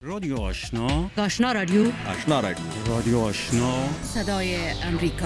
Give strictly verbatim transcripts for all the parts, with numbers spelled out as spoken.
رادیو آشنا، آشنا رادیو، آشنا رادیو، رادیو آشنا، صدای امریکا.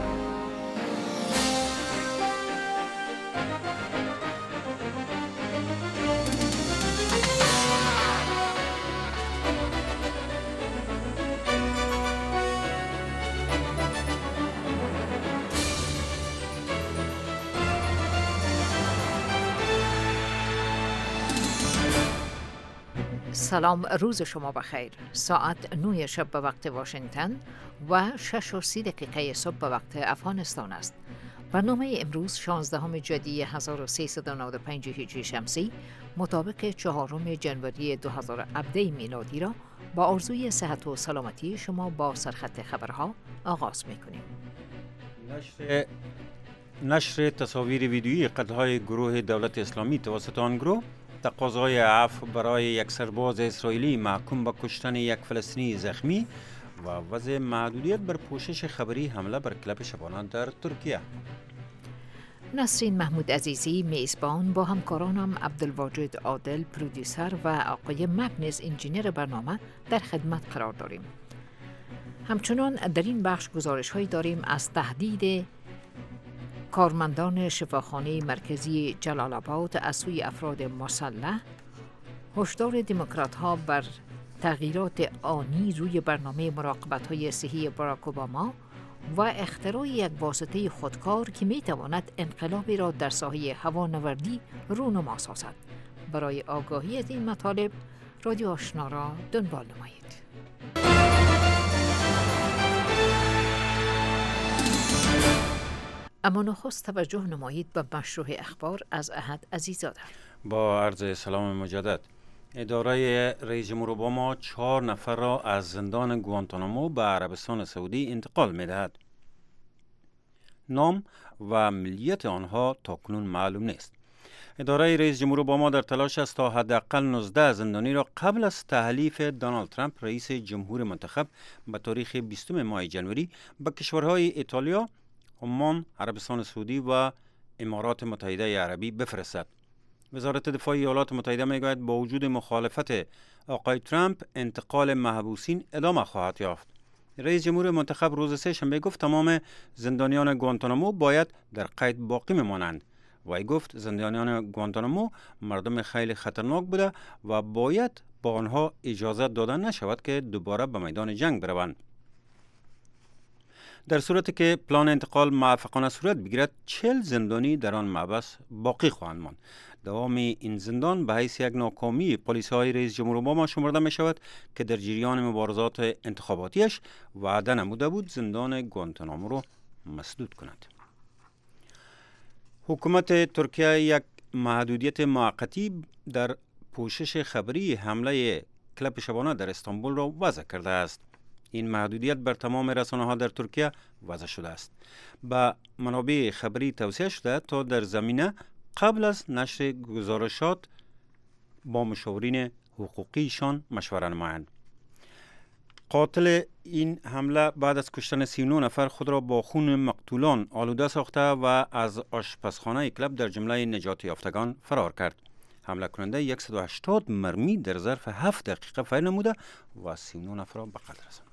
سلام، روز شما بخیر. ساعت نه شب به وقت واشنگتن و شش و سی دقیقه صبح به وقت افغانستان است. برنامه امروز شانزدهم جدی هزار و سیصد و نود و پنج هجری شمسی مطابق چهارم جنوری دو هزار و هفده میلادی را با آرزوی صحت و سلامتی شما با سرخط خبرها آغاز می‌کنیم. نشر نشر تصاویر ویدیویی قتل‌های گروه دولت اسلامی توسط آن گروه، تقاضای عفو برای یک سرباز اسرائیلی محکوم به کشتن یک فلسطینی زخمی و وضع محدودیت بر پوشش خبری حمله بر کلب شبانه در ترکیه. نسرین محمود عزیزی میزبان با همکارانم عبدالواجد عادل پرودیوسر و آقای مکنز انجینیر برنامه در خدمت قرار داریم. همچنان در این بخش گزارش هایی داریم از تهدید کارمندان شفاخانه مرکزی جلال آباد از سوی افراد مسلح، هشدار دموکرات ها بر تغییرات آنی روی برنامه مراقبت های صحی باراک اوباما و اختراع یک واسطه خودکار که می تواند انقلابی را در ساحه هوانوردی رونما سازد. برای آگاهی از این مطالب رادیو آشنا را دنبال نمایید. اما نخست توجه نمایید به مشروع اخبار از احد عزیزاده. با عرض سلام مجدد، اداره رئیس جمهور اوباما چهار نفر را از زندان گوانتانامو به عربستان سعودی انتقال می دهد. نام و ملیت آنها تاکنون معلوم نیست. اداره رئیس جمهور اوباما در تلاش است تا حداقل نوزده زندانی را قبل از تحلیف دونالد ترامپ رئیس جمهور منتخب به تاریخ بیستم ماه جنوری به کشورهای ایتالیا، عمان، عربستان سعودی و امارات متحده عربی بفرستد. وزارت دفاع ایالات متحده میگوید با وجود مخالفت آقای ترامپ انتقال محبوسین ادامه خواهد یافت. رئیس جمهور منتخب روز سه شنبه گفت تمام زندانیان گوانتانامو باید در قید باقی بمانند. وی گفت زندانیان گوانتانامو مردم خیلی خطرناک بوده و باید با آنها اجازه داده نشود که دوباره به میدان جنگ بروند. در صورتی که پلان انتقال موفقانه صورت بگیرد، چهل زندانی در آن محبس باقی خواهند ماند. دوام این زندان به حیث یک ناکامی پلیس‌های رئیس جمهور اوباما شمرده می شود که در جریان مبارزات انتخاباتیش وعده نموده بود زندان گوانتانامو را مسدود کند. حکومت ترکیه یک محدودیت موقتی در پوشش خبری حمله کلب شبانه در استانبول را وضع کرده است. این محدودیت بر تمام رسانه‌ها در ترکیه وضع شده است. به منابع خبری توصیه شده تا در زمینه قبل از نشر گزارشات با مشاورین حقوقیشان مشوره نمایند. قاتل این حمله بعد از کشتن سی و نه نفر خود را با خون مقتولان آلوده ساخته و از آشپزخانه کلب در جمله نجات یافتگان فرار کرد. حمله کننده صد و هشتاد مرمی در ظرف هفت دقیقه فیر نموده و سی و نه نفر را به قتل رساند.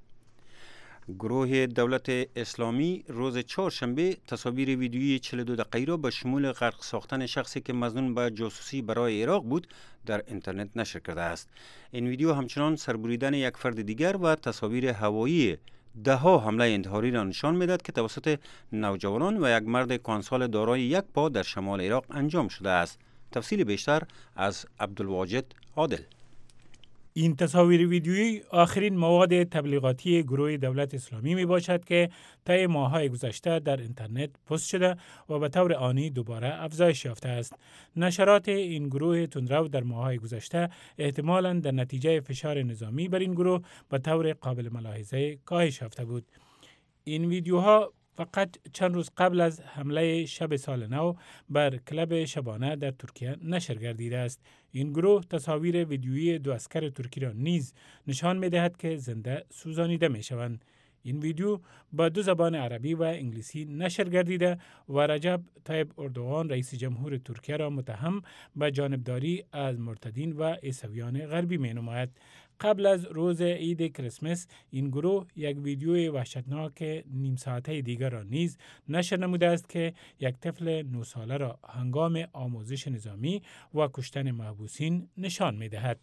گروه دولت اسلامی روز چهارشنبه تصاویر ویدیویی چهل و دو دقیقه‌ای را به شمول غرق ساختن شخصی که مظنون به جاسوسی برای عراق بود در اینترنت نشر کرده است. این ویدیو همچنان سربریدن یک فرد دیگر و تصاویر هوایی ده ها حمله انتحاری را نشان می‌دهد که توسط نوجوانان و یک مرد کهنسال دارای یک پا در شمال عراق انجام شده است. تفصیل بیشتر از عبدالواجد عادل. این تصاویر ویدیویی آخرین مواد تبلیغاتی گروه دولت اسلامی می باشد که طی ماه‌های گذشته در اینترنت پست شده و به طور آنی دوباره افزایش یافته است. نشرات این گروه تندرو در ماه‌های گذشته احتمالاً در نتیجه فشار نظامی بر این گروه به طور قابل ملاحظه کاهش یافته بود. این ویدیوها فقط چند روز قبل از حمله شب سال نو بر کلب شبانه در ترکیه نشر گردیده است. این گروه تصاویر ویدیویی دو عسکر ترکی را نیز نشان می دهد که زنده سوزانیده می شوند. این ویدیو با دو زبان عربی و انگلیسی نشر گردیده و رجب طیب اردوغان رئیس جمهور ترکیه را متهم به جانبداری از مرتدین و عیسویان غربی می نماید. قبل از روز عید کریسمس این گروه یک ویدیوی وحشتناک نیم ساعته دیگر را نیز نشر نموده است که یک طفل نه ساله را هنگام آموزش نظامی و کشتن محبوسین نشان می دهد.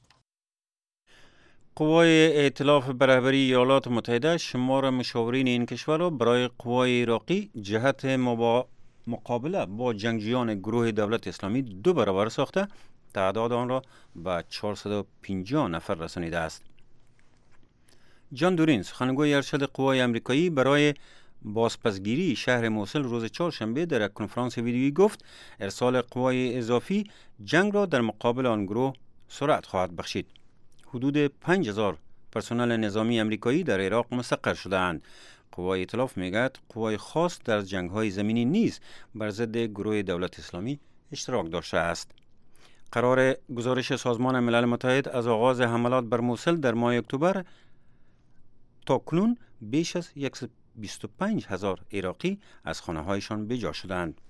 قوای ائتلاف به رهبری ایالات متحده شمار مشاورین این کشور را برای قوای عراقی جهت مبا... مقابله با جنگجویان گروه دولت اسلامی دو برابر ساخته تعداد آن را به چهارصد و پنجاه نفر رسانیده است. جان دورین سخنگوی ارشد قوای امریکایی برای بازپسگیری شهر موصل روز چهارشنبه در یک کنفرانس ویدیویی گفت ارسال قوای اضافی جنگ را در مقابل آن گروه سرعت خواهد بخشید. حدود پنج هزار پرسنل نظامی امریکایی در عراق مستقر شده‌اند. قوای ائتلاف میگوید قوای خاص در جنگ‌های زمینی نیز بر ضد گروه دولت اسلامی اشتراک داشته است. قرار گزارش سازمان ملل متحد از آغاز حملات بر موصل در ماه اکتبر تا کنون بیش از صد و بیست و پنج هزار عراقی از خانه‌هایشان بجا شدند.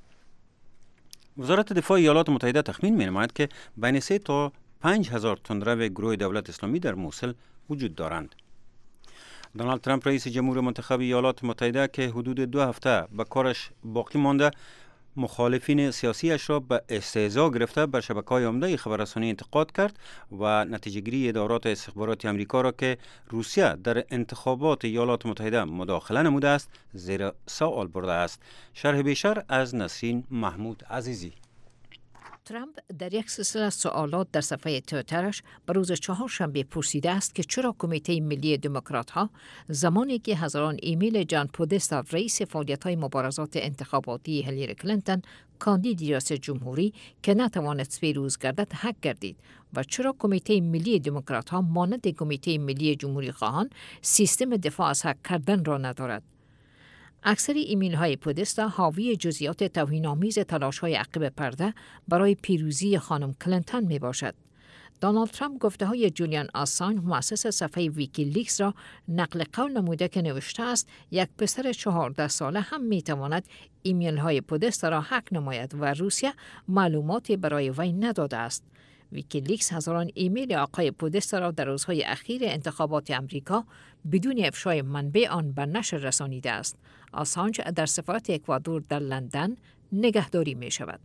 وزارت دفاع ایالات متحده تخمین می‌نماید که بین سه تا پنج هزار تندرو گروه دولت اسلامی در موصل وجود دارند. دونالد ترامپ رئیس جمهور منتخب ایالات متحده که حدود دو هفته به کارش باقی مانده مخالفین سیاسیش را به استهزا گرفته بر شبکه‌های عمده خبررسانی انتقاد کرد و نتیجه‌گیری ادارات استخباراتی آمریکا را که روسیه در انتخابات ایالات متحده مداخله نموده است زیر سوال برده است. شرح بیشتر از نسرین محمود عزیزی. ترامپ در یک سلسله سوالات در صفحه توییترش به روز چهارشنبه پرسیده است که چرا کمیته ملی دموکرات‌ها زمانی که هزاران ایمیل جان پودستا رئیس فعالیت‌های مبارزات انتخاباتی هیلاری کلینتون کاندید ریاست جمهوری که نتوانست پیروز گردد هک گردید و چرا کمیته ملی دموکرات‌ها مانند کمیته ملی جمهوری خواهان سیستم دفاع از هک کردن را ندارد. اکثر ایمیل های پودستا حاوی جزئیات توهین‌آمیز تلاش‌های عقب پرده برای پیروزی خانم کلینتون می باشد. دونالد ترامپ گفته های جولیان آسانج مؤسس صفحه ویکیلیکس را نقل قول نموده که نوشته است یک پسر چهارده ساله هم می تواند ایمیل های پودستا را هک نماید و روسیه معلوماتی برای وی نداده است. ویکیلیکس هزاران ایمیل آقای پودستا را در روزهای اخیر انتخابات امریکا بدون افشای منبع آن به نشر رسانیده است. آسانج در سفارت اکوادور در لندن نگهداری می شود.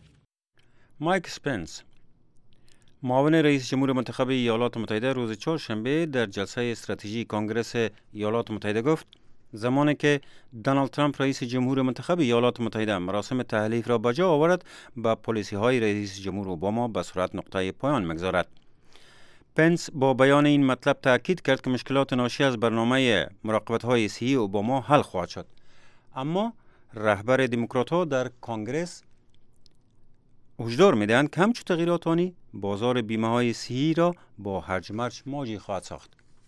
مایک اسپنس معاون رئیس جمهور منتخب ایالات متحده روز چهارشنبه در جلسه استراتژی کنگره ایالات متحده گفت زمانی که دونالد ترامپ رئیس جمهور منتخب ایالات متحده مراسم تحلیف را به جا آورد با پالیسی های رئیس جمهور اوباما به صورت نقطه پایان می‌گذارد. پنس با بیان این مطلب تاکید کرد که مشکلات ناشی از برنامه مراقبت های صحی اوباما حل خواهد شد. اما رهبر دموکرات ها در کنگره هشدار می‌دهند که همچون تغییرات آنی بازار بیمه های صحی را با هرج مرج مواجه خواهد ساخت.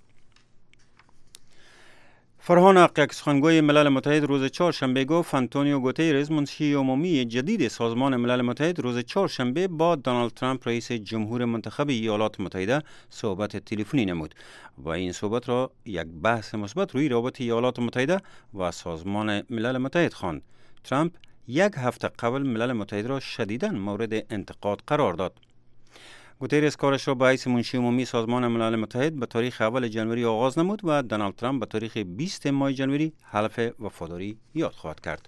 فرهان حق سخنگوی ملل متحد روز چهارشنبه گفت آنتونیو گوتیرز منشی عمومی جدید سازمان ملل متحد روز چهارشنبه با دونالد ترامپ رئیس جمهور منتخب ایالات متحده صحبت تلفنی نمود و این صحبت را یک بحث مثبت روی روابط ایالات متحده و سازمان ملل متحد خواند. ترامپ یک هفته قبل ملل متحد را شدیداً مورد انتقاد قرار داد. گوتیرز کارش را به حیث منشی عمومی سازمان ملل متحد به تاریخ اول جنوری آغاز نمود و دونالد ترامپ به تاریخ بیست ماه جنوری حلف وفاداری یاد خواهد کرد.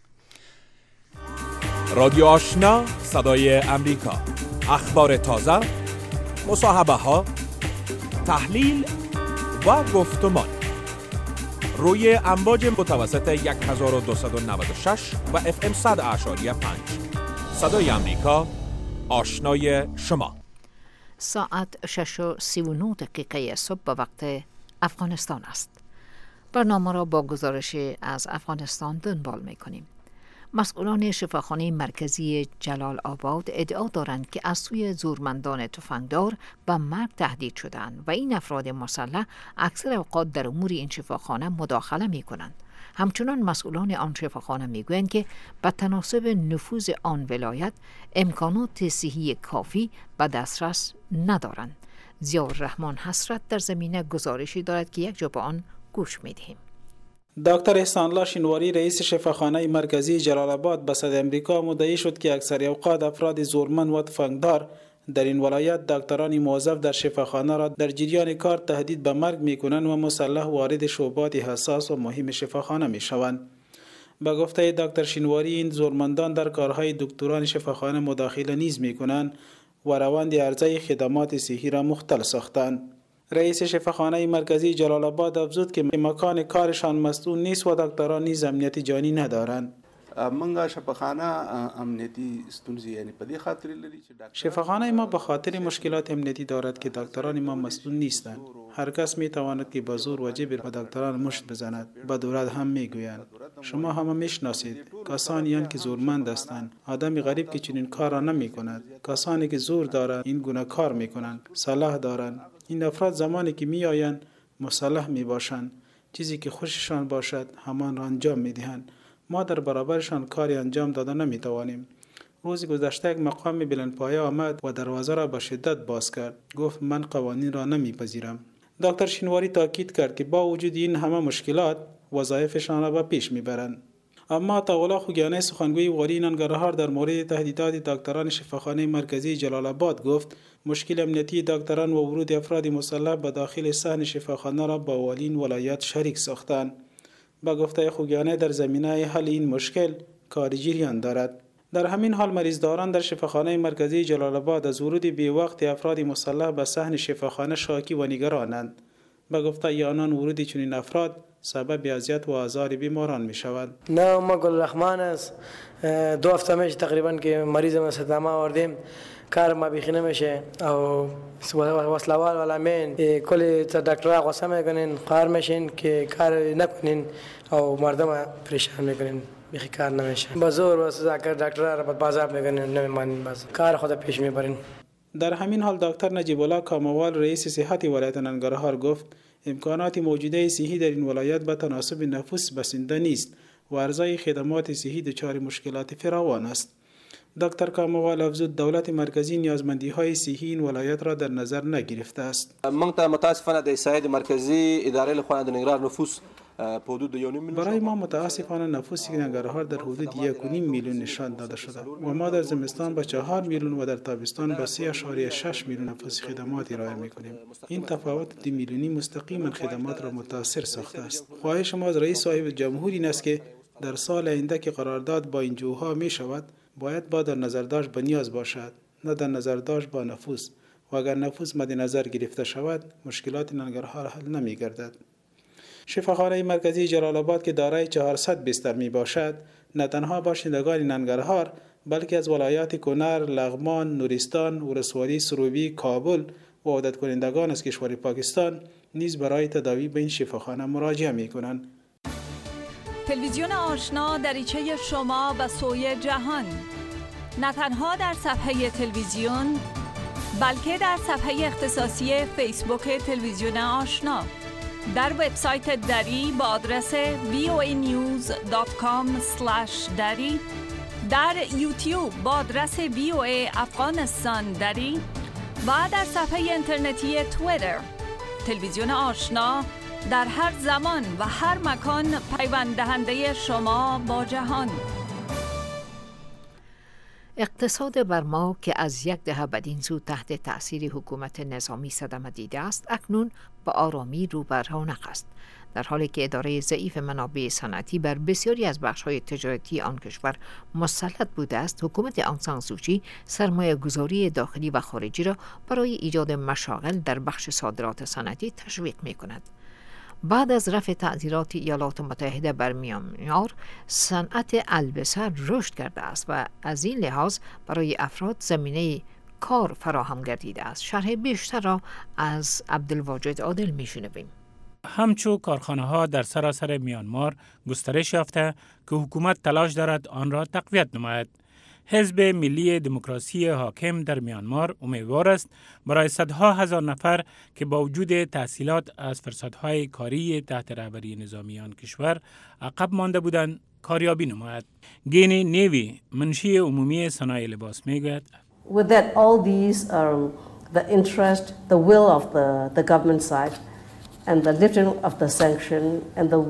رادیو آشنا صدای امریکا، اخبار تازه، مصاحبه ها، تحلیل و گفتمان روی امواج متوسط هزار و دویست و نود و شش و اف ام صد اعشاری پنج. صدای امریکا، آشنای شما. ساعت شش و سی و نه دقیقه صبح به وقت افغانستان است. برنامه را با گزارش از افغانستان دنبال می کنیم. مسئولان شفاخانه مرکزی جلال آباد ادعا دارند که از سوی زورمندان تفنگدار به مرگ تهدید شدند و این افراد مسلح اکثر اوقات در امور این شفاخانه مداخله می کنند. همچنان مسئولان آن شفاخانه میگویند که به تناسب نفوذ آن ولایت امکانات صحی کافی به دسترس ندارند. ضیاءالرحمن حسرت در زمینه گزارشی دارد که یک جا به آن گوش میدهیم. دکتر احسان الله شینواری رئیس شفاخانه مرکزی جلال آباد به صدای امریکا مدعی شد که اکثر اوقات افراد زورمند و تفنگدار در این ولایت دکتران موظف در شفاخانه را در جریان کار تهدید به مرگ می‌کنند و مسلح وارد شعبات حساس و مهم شفاخانه می‌شوند. به گفته دکتر شینواری این زورمندان در کارهای دکتران شفاخانه مداخله نیز می‌کنند و روند عرضه خدمات صحی را مختل ساختند. رئیس شفاخانه مرکزی جلال آباد افزود که مکان کارشان مسئول نیست و دکتران نیز امنیت جانی ندارند. منګه شفاخانه امنیتی ستونزې یعنی په دې خاطر لري چې شفاخانه ما به خاطر مشکلات امنیتی دارد که دکتران ما مسئول نیستند. هر کس می تواند که به زور و جبر به دکتران مشت بزند. به دولت هم میگویند. شما همه میشناسید کسانی هستند که زورمند هستند. آدمی غریب که چنین کار را نمی کند. کسانی که زور دارند این گونه کار می کنند. سلاح دارند. این افراد زمانی که می آیند مسلح می باشند. چیزی که خوششان باشد همان را انجام می دهند. ما در برابرشان کاری انجام داده نمی توانیم. روز گذشته یک مقام بلندپایه آمد و دروازه را به شدت باز کرد. گفت من قوانین را نمی پذیرم. دکتر شینواری تاکید کرد که با وجود این همه مشکلات وظایفشان را به پیش می برند. اما عطاالله خوگیانی سخنگوی والی ننگرهار در مورد تهدیدات دکتران شفاخانه مرکزی جلال آباد گفت مشکل امنیتی دکتران و ورود افراد مسلح به داخل صحن شفاخانه را با والین ولایت شریک ساختند. با گفته خوگیانی در زمینه حل این مشکل کاری جریان دارد. در همین حال مریضداران در شفاخانه مرکزی جلال آباد از ورود بی وقت افراد مسلح به صحن شفاخانه شاکی و نگرانند. با گفته آنان ورود چنین افراد سبب اذیت و آزار بیماران می شود. نه ما گل رحمان است. دو هفته میشه تقریبا که مریض ما صدمه آوردیم. کار ما بیخی نمیشه او وصلوال ولامین کلی دکترها غصه میکنین قهر میشین که کار نکنین او مردم پریشان میکنین بیخی کار نمیشه بازور و سزا کر دکترها را بازار میکنین نمیمانین باز کار خود پیش میبرین. در همین حال دکتر نجیب الله کاموال رئیس صحت ولایت ننگرهار گفت امکانات موجوده صحی در این ولایت به تناسب نفوس بسنده نیست و عرضه خدمات صحی دچار مشکلات فراوان است. دکتر کاموال افزود دولت مرکزی نیازمندی های صحی این ولایت را در نظر نگرفته است. من ته متاسفانه د سید مرکزی اداره له د ننګرهار نفوس په حدود یو نیم برای ما متاسفانه نفوس ننگرهار در حدود یک و نیم میلیون نشان داده شده و ما در زمستان به چهار میلیون و در تابستان به سه اشاریه شش میلیون نفوس خدمات ارائه میکنیم. این تفاوت دو میلیونی مستقیما خدمات را متاثر ساخته است. خواهش ما از رئیس صاحب جمهور این است که در سال آینده که قرارداد با این جوها می شود باید با در نظر داشت به نیاز باشد نه در نظر داشت با نفوس و اگر نفوس مد نظر گرفته شود مشکلات ننگرهار حل نمی گردد. شفاخانه مرکزی جلال آباد که دارای چهارصد بستر می باشد نه تنها باشندگان ننگرهار بلکه از ولایات کنر، لغمان، نورستان، ولسوالی سروبی، کابل و عودت کنندگان از کشور پاکستان نیز برای تداوی به این شفاخانه مراجعه می کنند. تلویزیون آشنا دریچه شما و سوی جهان نه تنها در صفحه تلویزیون بلکه در صفحه اختصاصی فیسبوک تلویزیون آشنا، در وبسایت دری با آدرس وی او ای نیوز دات کام اسلش دری، در یوتیوب با آدرس وی او ای افغانستان دری و در صفحه اینترنتی توییتر. تلویزیون آشنا در هر زمان و هر مکان پیوند دهنده شما با جهان. اقتصاد برما که از یک دهه بدین سو تحت تأثیر حکومت نظامی صدمه دیده است اکنون به آرامی رو بر رونق است، در حالی که اداره ضعیف منابع صنعتی بر بسیاری از بخش‌های تجارتی آن کشور مسلط بوده است. حکومت آنگ سان سوچی سرمایه گذاری داخلی و خارجی را برای ایجاد مشاغل در بخش صادرات صنعتی تشویق می‌کند. بعد از رفع تعزیرات ایالات متحده بر میانمار، صنعت البسه رشد کرده است و از این لحاظ برای افراد زمینه کار فراهم گردیده است. شرح بیشتر را از عبدالواجد عادل میشنویم. همچو کارخانه ها در سراسر میانمار گسترش یافته که حکومت تلاش دارد آن را تقویت نماید. حزب ملی دموکراسی حاکم در میانمار امیدوار است برای صدها هزار نفر که با وجود تحصیلات از فرصتهای کاری تحت رهبری نظامی آن کشور عقب مانده بودند کاریابی نماید. گینی نیوی منشی عمومی صنایع لباس میگوید With that all these um, the interest, the will of the, the government side and the lifting of the sanction and the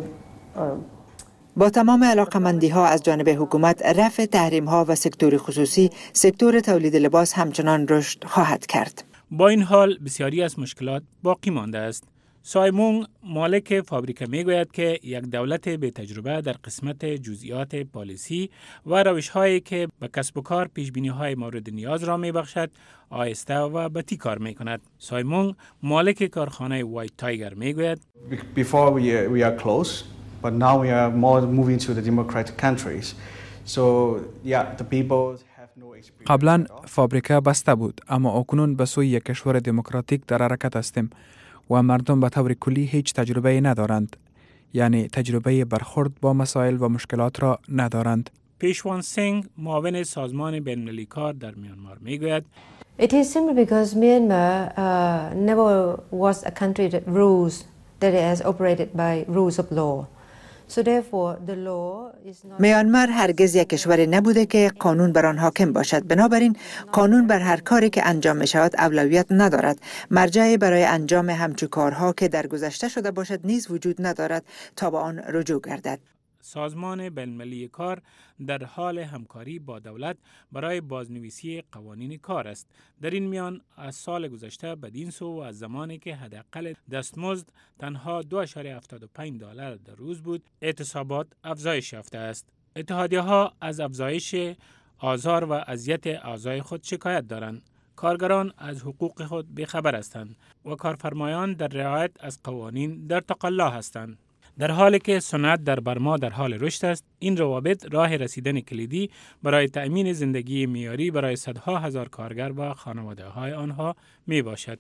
با تمام علاقمندی ها از جانب حکومت، رفع تحریم ها و سکتور خصوصی، سکتور تولید لباس همچنان رشد خواهد کرد. با این حال بسیاری از مشکلات باقی مانده است. سایمون مالک فابریکه می گوید که یک دولت به تجربه در قسمت جزئیات پالیسی و روش هایی که به کسب و کار پیش بینی های مورد نیاز را می بخشد آهسته و بطی کار می کند. سایمون مالک کارخانه وایت تایگر می گوید Before we are, we are close, but now we are more moving to the democratic countries. So yeah, the people قبلا فابریکه بسته بود، اما اکنون به سوی یک کشور دموکراتیک در حرکت هستیم و مردم به طور کلی هیچ تجربه ندارند، یعنی تجربه برخورد با مسائل و مشکلات را ندارند. پیشوان سینگ معاون سازمان بین‌المللی کار در میانمار میگوید It is simply because Myanmar uh, never was a country that rules that has operated by rules of law. So therefore the law is not میانمار هرگز یک کشور نبوده که قانون بر آن حاکم باشد. بنابراین قانون بر هر کاری که انجام می شود اولویت ندارد. مرجعی برای انجام همچو کارها که در گذشته شده باشد نیز وجود ندارد تا به آن رجوع گردد. سازمان بین‌المللی کار در حال همکاری با دولت برای بازنویسی قوانین کار است. در این میان از سال گذشته بدین سو و از زمانی که حداقل دستمزد تنها دو ممیز هفتاد و پنج دلار در روز بود، اعتصابات افزایش یافته است. اتحادیه ها از افزایش آزار و اذیت اعضای خود شکایت دارند. کارگران از حقوق خود بی‌خبر هستند و کارفرمایان در رعایت از قوانین در تقلا هستند. در حالی که صنعت در برما در حال رشد است، این روابط راه رسیدن کلیدی برای تأمین زندگی معیاری برای صدها هزار کارگر و خانواده‌های آنها می باشد.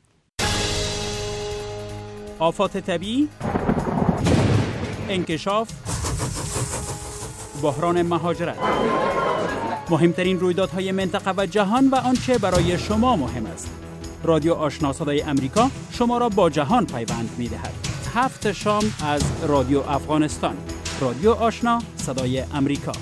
آفات طبیعی، انکشاف، بحران مهاجرت، مهمترین رویدادهای منطقه و جهان و آنچه برای شما مهم است. رادیو آشنا صدای امریکا شما را با جهان پیوند می دهد. هفت شام از رادیو افغانستان. رادیو آشنا صدای امریکا.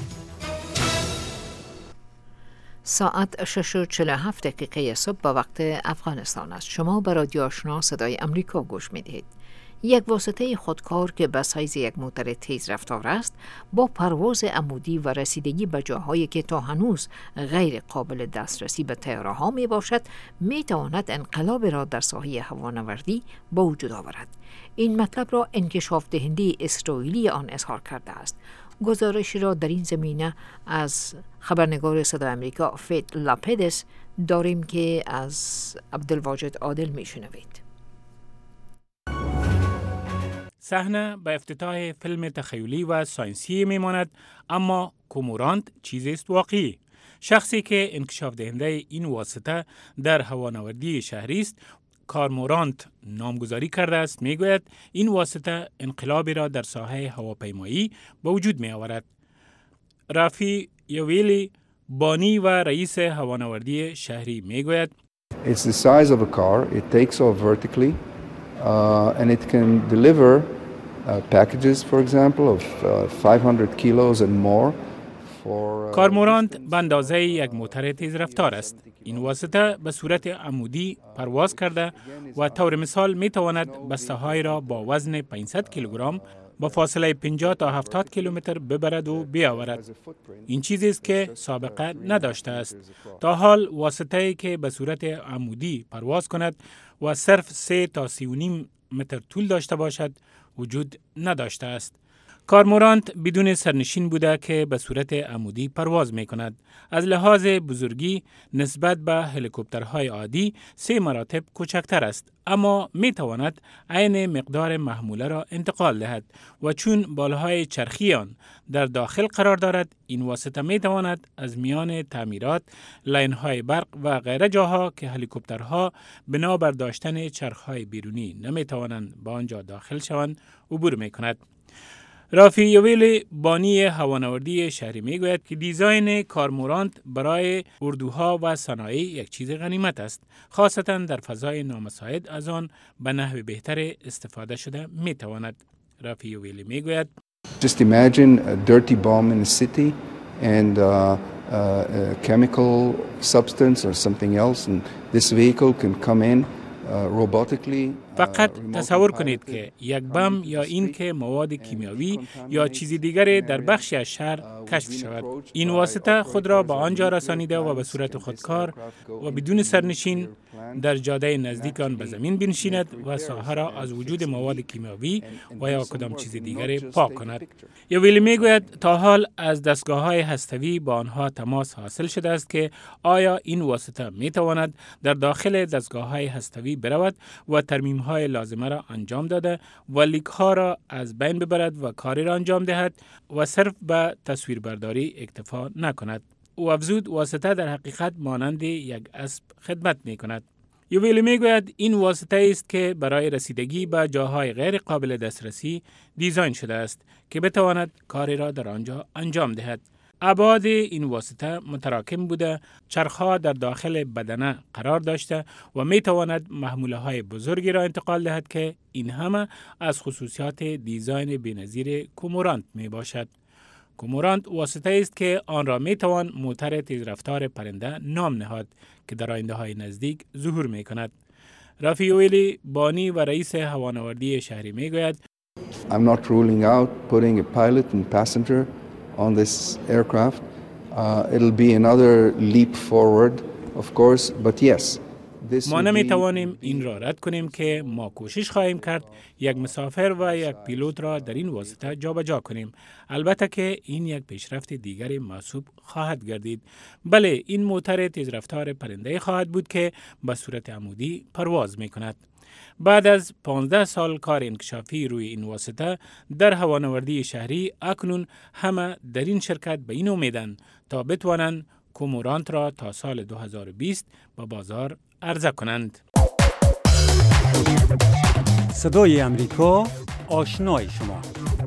ساعت شش و چهل و هفت دقیقه صبح با وقت افغانستان است. شما به رادیو آشنا صدای امریکا گوش می دهید. یک واسطه خودکار که به سایز یک موتر تیز رفتار است، با پرواز عمودی و رسیدگی به جاهایی که تا هنوز غیر قابل دسترسی به طیاره ها می باشد، می تواند انقلاب را در ساحه هوانوردی به وجود آورد. این مطلب را انکشاف دهنده اسرائیلی آن اظهار کرده است. گزارشی را در این زمینه از خبرنگار صدای امریکا فیت لاپدس داریم که از عبدالواجد عادل می شنوید. صحنه به افتتاح فیلم تخیلی و ساینسی میماند، اما کومورانت چیزی است واقعی. شخصی که انکشاف دهنده این واسطه در هوانوردی شهری است، کارمورانت نامگذاری کرده است، میگوید این واسطه انقلابی را در ساحه هواپیمایی به وجود می آورد. رافی یویلی بانی و رئیس هوانوردی شهری میگوید It's the size of a car. It takes off vertically uh, and it can deliver uh, packages, for example, of uh, five hundred kilos and more. کارمورانت به اندازه یک موتر تیز رفتار است. این واسطه به صورت عمودی پرواز کرده و طور مثال می تواند بسته‌های را با وزن پانصد کیلوگرم با فاصله پنجاه تا هفتاد کیلومتر ببرد و بیاورد. این چیزی است که سابقه نداشته است. تا حال واسطه‌ای که به صورت عمودی پرواز کند و صرف سه تا سی و نیم متر طول داشته باشد وجود نداشته است. کارمورانت بدون سرنشین بوده که به صورت عمودی پرواز می کند. از لحاظ بزرگی نسبت به هلیکوپترهای عادی سه مراتب کوچکتر است، اما می تواند عین مقدار محموله را انتقال دهد و چون بالهای چرخی آن در داخل قرار دارد، این واسطه می تواند از میان تعمیرات، لاین‌های برق و غیره جاها که هلیکوپترها بنا بر داشتن چرخهای بیرونی نمی توانند به آنجا داخل شوند عبور می کند. رافی یویل بانی هوانوردی شهری میگوید که دیزاین کارمورانت برای اردوها و صنایع یک چیز غنیمت است، خاصتا در فضای نامساعد از آن به نحو بهتر استفاده شده میتواند. رافی یویل میگوید Just imagine a dirty bomb in a city and uh, uh, a chemical substance or something else, and this vehicle can come in uh, robotically. فقط تصور کنید که یک بم یا این که مواد کیمیاوی یا چیزی دیگری در بخشی از شهر کشف شود. این واسطه خود را به آنجا رسانیده و به صورت خودکار و بدون سرنشین در جاده نزدیک آن به زمین بنشیند و ساحه را از وجود مواد کیمیاوی و یا کدام چیز دیگری پاک کند. یویلی میگوید تا حال از دستگاه‌های هسته‌ای با آنها تماس حاصل شده است که آیا این واسطه میتواند در داخل دستگاه‌های هسته‌ای برود و ترمیم‌های لازمه را انجام داده و لیک‌ها را از بین ببرد و کاری را انجام دهد و صرف به تصویربرداری اکتفا نکند. او افزود واسطه در حقیقت مانند یک اسب خدمت می‌کند. یوویلی میگوید این واسطه است که برای رسیدگی به جاهای غیر قابل دسترسی دیزاین شده است که بتواند کاری را در آنجا انجام دهد. ابعاد این واسطه متراکم بوده، چرخها در داخل بدنه قرار داشته و می تواند محموله های بزرگی را انتقال دهد که این همه از خصوصیات دیزاین بی‌نظیر کومورانت می باشد. کومورانت واسطه است که آن را می توان موتر تیزرفتار پرنده نام نهاد که در آینده های نزدیک ظهور می کند. رافیویلی بانی و رئیس هوانوردی شهری می گوید I'm not ruling out putting a pilot and passenger on this aircraft. Uh, it'll be another leap forward, of course, but yes. ما نمی توانیم این را رد کنیم که ما کوشش خواهیم کرد یک مسافر و یک پیلوت را در این واسطه جابجا کنیم. البته که این یک پیشرفت دیگری محسوب خواهد گردید. بله، این موتر تیزرفتار پرنده خواهد بود که به صورت عمودی پرواز می کند. بعد از پانزده سال کار انکشافی روی این واسطه در هوانوردی شهری، اکنون همه در این شرکت به این امیدند تا بتوانند کومورانت را تا سال دو هزار و بیست به بازار عرضه کنند. صدای امریکا، آشنای شما.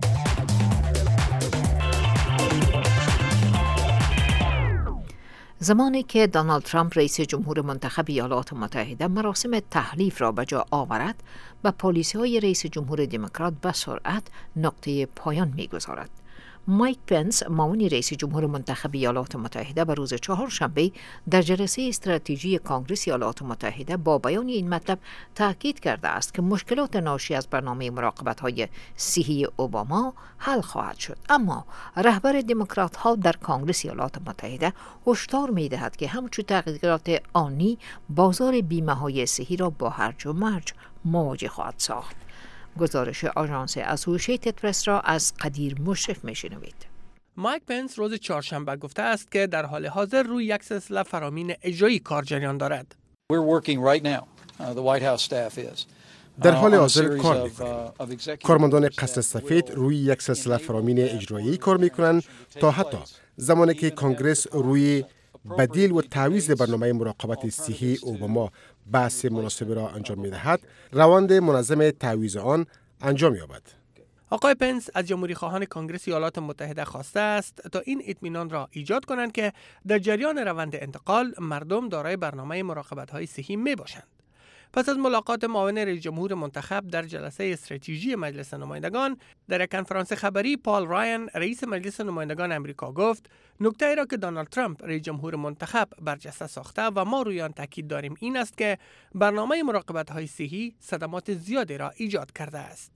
زمانی که دونالد ترامپ رئیس جمهور منتخب ایالات متحده مراسم تحلیف را به جا آورد، به پالیسی‌های رئیس جمهور دموکرات به سرعت نقطه پایان می‌گذارد. مایک پنس، معاون رئیس جمهور منتخب ایالات متحده، به روز چهارشنبه در جلسه استراتژی کنگره ایالات متحده با بیان این مطلب تاکید کرده است که مشکلات ناشی از برنامه مراقبت‌های صحی اوباما حل خواهد شد. اما رهبر دموکرات ها در کنگره ایالات متحده هشدار می‌دهد که همچون تغییرات آنی بازار بیمه های صحی را با هرج و مرج مواجه خواهد ساخت. گزارش آژانس اسوسییتد پرس را از قدیر مشرف میشنوید. مایک پنس روز چهارشنبه گفته است که در حال حاضر روی یک سلسله فرامین اجرایی کار جریان دارد. در حال حاضر کار می‌کنیم. کارمندان قصر سفید روی یک سلسله فرامین اجرایی کار می‌کنند تا حتی زمانی که کنگرس روی بدیل و تعویض برنامه مراقبت صحی اوباما بحث مناسب را انجام می‌دهد، روند منظم تعویض آن انجام یابد. آقای پنس از جمهوری خواهان کنگره ایالات متحده خواسته است تا این اطمینان را ایجاد کنند که در جریان روند انتقال مردم دارای برنامه مراقبت‌های صحی می‌باشند. پس از ملاقات معاون رئیس جمهور منتخب در جلسه استراتژی مجلس نمایندگان، در یک کنفرانس خبری پال رایان رئیس مجلس نمایندگان امریکا گفت نکته را که دونالد ترامپ رئیس جمهور منتخب برجسته ساخته و ما روی آن تاکید داریم این است که برنامه مراقبت‌های صحی صدمات زیادی را ایجاد کرده است.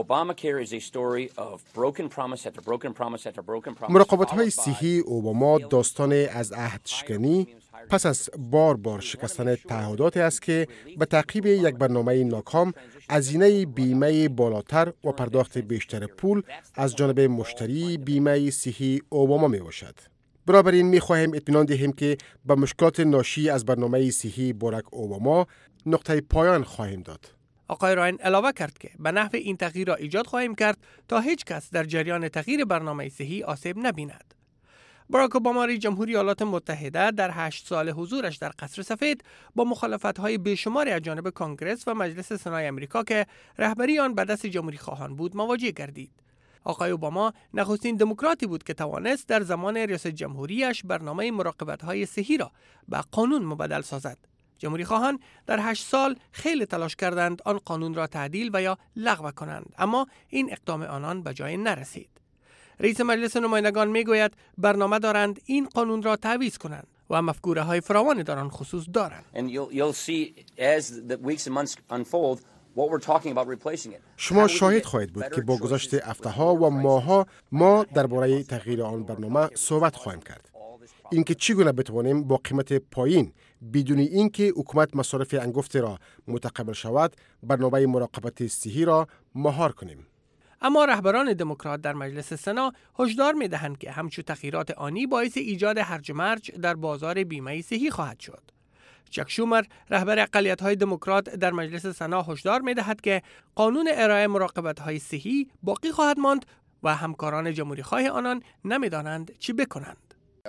مراقبت‌های صحی اوباما داستان از عهدشکنی پس از بار بار شکستن تعهداتی است که به تعقیب یک برنامه ناکام هزینه بیمه بالاتر و پرداخت بیشتر پول از جانب مشتری بیمه صحی اوباما می باشد. بنابراین می خواهیم اطمینان دهیم که به مشکلات ناشی از برنامه صحی باراک اوباما نقطه پایان خواهیم داد. آقای راین علاوه کرد که به نحو این تغییر را ایجاد خواهیم کرد تا هیچ کس در جریان تغییر برنامه صحی آسیب نبیند. باراک اوباما رئیس جمهور ایالات متحده در هشت سال حضورش در قصر سفید با مخالفت‌های بیشماری از جانب کنگره و مجلس سنای آمریکا که رهبری آن به دست جمهوری خواهان بود مواجه گردید. آقای اوباما نخستین دموکراتی بود که توانست در زمان ریاست جمهوریش برنامه مراقبت‌های صحی را به قانون مبدل سازد. جمهوری خواهان در هشت سال خیلی تلاش کردند آن قانون را تعدیل و یا لغو کنند، اما این اقدام آنان به جای نرسید. رئیس مجلس نمایندگان میگوید برنامه دارند این قانون را تعویض کنند و مفکوره های فراوانی در آن خصوص دارند. شما شاهد خواهید بود که با گذشت هفته‌ها و ماه‌ها ما درباره تغییر آن برنامه صحبت خواهیم کرد. اینکه چگونه بتوانیم با قیمت پایین بدون اینکه حکومت مصارف انگفت را متقبل شود برنامه مراقبت صحی را مهار کنیم. اما رهبران دموکرات در مجلس سنا هشدار می‌دهند که همچون تغییرات آنی باعث ایجاد هرج و مرج در بازار بیمه صحی خواهد شد. چک شومر رهبر اقلیت‌های دموکرات در مجلس سنا هشدار می‌دهد که قانون ارائه مراقبت‌های صحی باقی خواهد ماند و همکاران جمهوری‌خواه آنان نمی‌دانند چی بکنند.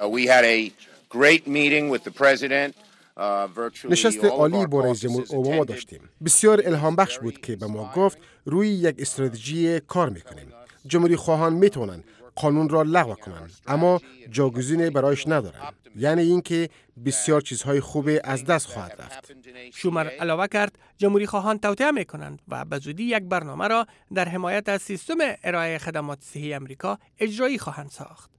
نشست عالی با رئیس جمهور اوباما داشتیم. بسیار الهام بخش بود که به ما گفت روی یک استراتژی کار میکنیم. جمهوری خواهان میتونن قانون را لغو کنند اما جاگزینی برایش ندارند. یعنی اینکه بسیار چیزهای خوب از دست خواهد رفت. شومر علاوه کرد جمهوری خواهان توطئه میکنند و به زودی یک برنامه را در حمایت از سیستم ارائه خدمات صحی امریکا اجرایی خواهند ساخت.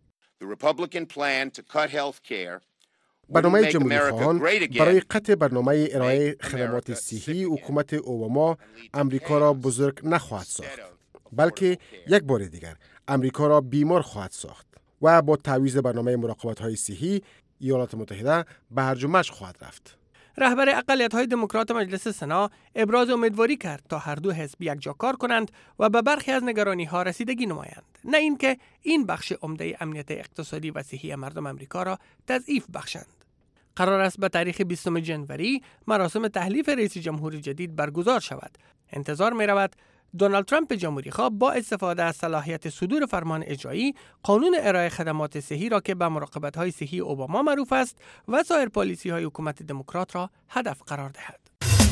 برنامه جمهوری خواهان برای قطع برنامه ارائه خدمات صحی حکومت اوباما امریکا را بزرگ نخواهد ساخت، بلکه یک بار دیگر امریکا را بیمار خواهد ساخت و با تعویض برنامه مراقبت‌های صحی ایالات متحده به هرج و مرج خواهد رفت. رهبر اقلیت‌های دموکرات مجلس سنا ابراز امیدواری کرد تا هر دو حزب یکجا کار کنند و به برخی از نگرانی‌ها رسیدگی نمایند، نه اینکه این بخش عمده امنیت اقتصادی و صحی مردم امریکا را تضعیف بخشند. قرار است به تاریخ بیستم ژانویه مراسم تحلیف رئیس جمهور جدید برگزار شود. انتظار می رود دونالد ترامپ جمهوری خواه با استفاده از صلاحیت صدور فرمان اجرایی قانون ارائه خدمات صحی را که به مراقبت‌های صحی اوباما معروف است و سایر پالیسی‌های حکومت دموکرات را هدف قرار دهد.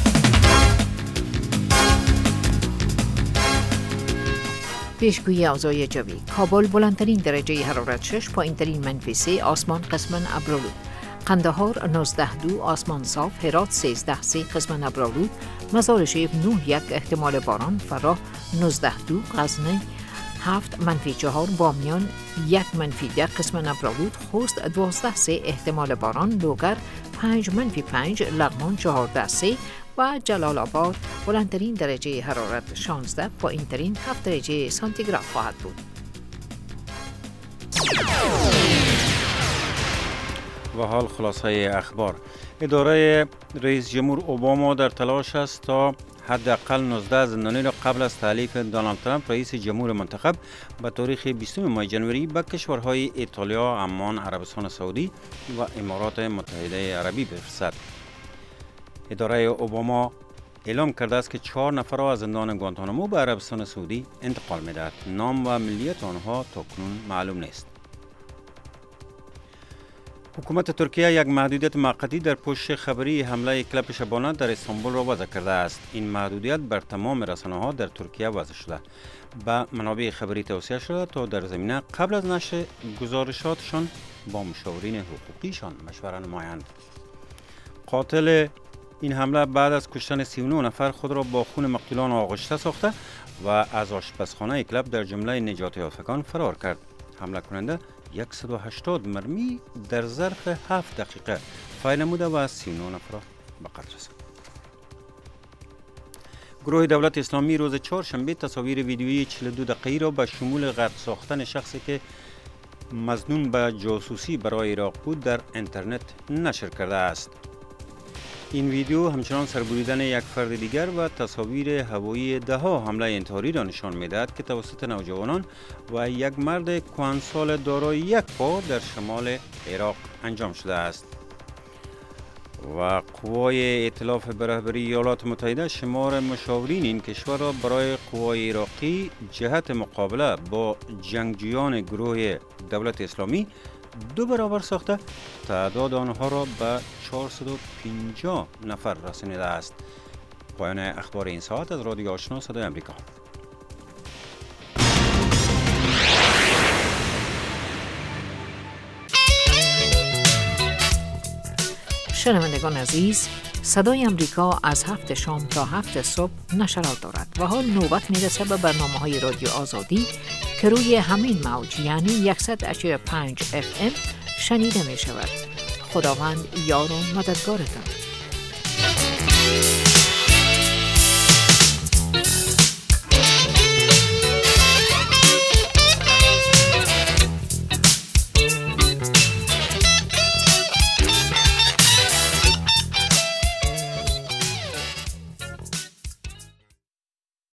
پیشگویی اوضاع جوی: کابل بلندترین درجه حرارت شش، پایینترین منفی سه، آسمان قسماً ابرآلود. قندهار نوزده دو، آسمان صاف. هرات سیزده سه، قسماً ابرآلود. مزار شریف نه یک، احتمال باران. فراه نوزده دو، غزنی هفت منفی چهار، بامیان یک منفی یک، قسماً ابرآلود. خوست دوازده سه، احتمال باران. لوگر پنج منفی پنج، لغمان چهارده سه و جلال آباد بلندترین درجه حرارت شانزده، پایینترین هفت درجه سانتیگراد خواهد بود. و حال خلاصه اخبار: اداره رئیس جمهور اوباما در تلاش است تا حداقل نوزده زندانی را قبل از تعلیف دونالد ترامپ رئیس جمهور منتخب به تاریخ بیستم ماه ژانویه به کشورهای ایتالیا، عمان، عربستان سعودی و امارات متحده عربی بفرستد. اداره اوباما اعلام کرده است که چهار نفر را از زندان گوانتانامو به عربستان سعودی انتقال می‌دهد. نام و ملیت آنها تاکنون معلوم نیست. حکومت ترکیه یک محدودیت موقتی در پشت خبری حمله کلب شبانه در استانبول را وضع کرده است. این محدودیت بر تمام رسانه‌ها در ترکیه وضع شده. به منابع خبری توصیه شده تا در زمینه قبل از نشر گزارشاتشان با مشاورین حقوقیشان مشوره نمایند. قاتل این حمله بعد از کشتن سی و نه نفر خود را با خون مقتولان آغشته ساخته و از آشپزخانه کلب در جمله نجات یافتگان فرار کرد. حمله کننده صد و هشتاد مرمی در ظرف هفت دقیقه فعال نموده و از سی و نه نفر به قتل رساند. گروه دولت اسلامی روز چهارشنبه تصاویر ویدیویی چهل و دو دقیقه‌ای را به شمول غرق ساختن شخصی که مظنون به جاسوسی برای عراق بود در اینترنت نشر کرده است. این ویدیو همچنان سربریدن یک فرد دیگر و تصاویر هوایی ده ها حمله انتحاری را نشان می‌دهد که توسط نوجوانان و یک مرد کهنسال دارای یک پا در شمال عراق انجام شده است. و قوای ائتلاف به رهبری ایالات متحده شمار مشاورین این کشور را برای قوای عراقی جهت مقابله با جنگجویان گروه دولت اسلامی دو برابر ساخته تعداد آنها را به چهارصد و پنجاه نفر رسانیده است. پایان اخبار این ساعت از رادیو آشنا صدای امریکا. شنوندگان عزیز، صدای امریکا از هفت شام تا هفت صبح نشرات دارد و حال نوبت میرسه به برنامه های رادیو آزادی که روی همین موج یعنی صد و پنج اف ام شنیده می شود. خداوند یار و مددگارتان.